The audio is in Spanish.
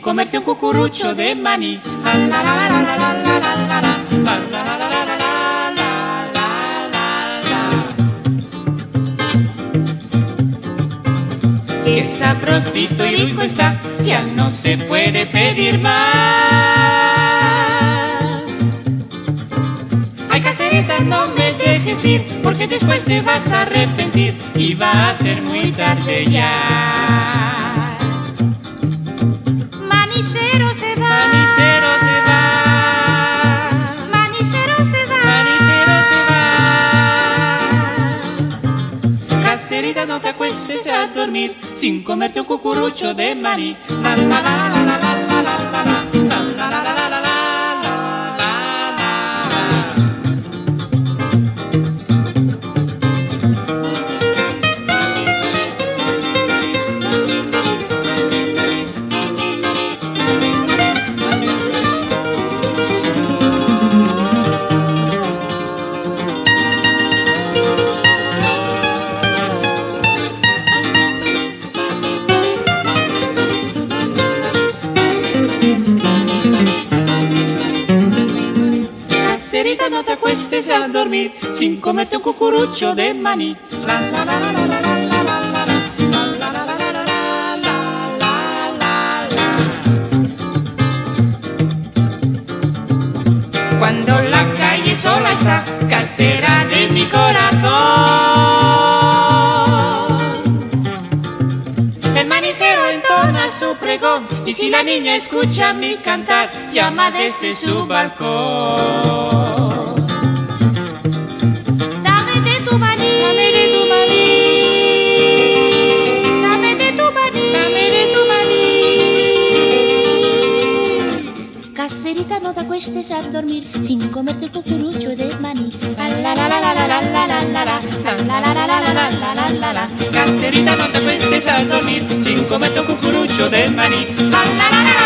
sin comerte un cucurucho de maní. La, la, la, la, la, la, la, la, la, la, la, la, la, la, la, Qué sabrosito y rico está, ya no se puede pedir más. Ay, caserita, no me dejes ir, porque después te vas a arrepentir y va a ser muy tarde ya. Manicero se va, Manicero se va, manicero se va, manicero se va. Caserita, no te acuestes a dormir sin comerte un cucurucho de maní. La, la, la, la, la, la, la, la, la, la, la, la, la, la, la, la. Caserita, no te acuestes a dormir sin comerte un cucurucho de maní. La, la, la, la, la, la, la, la, la, la, la, la, la, la, la, la. Cuando la calle sola está, casera de mi corazón, el manicero entona su pregón, y si la niña escucha mi cantar, llama desde su balcón. dame de tu maní, Dame de tu maní, dame de tu maní, dame de tu maní. Caserita, no te acuestes a dormir sin comerte un cucurucho de maní. La, la, la, la, la, la, la, la, la, la, la, la, la, la, la, la, la, la, la. Caserita, no te acuestes a dormir sin comerte un cucurucho de maní. La, la, la, la,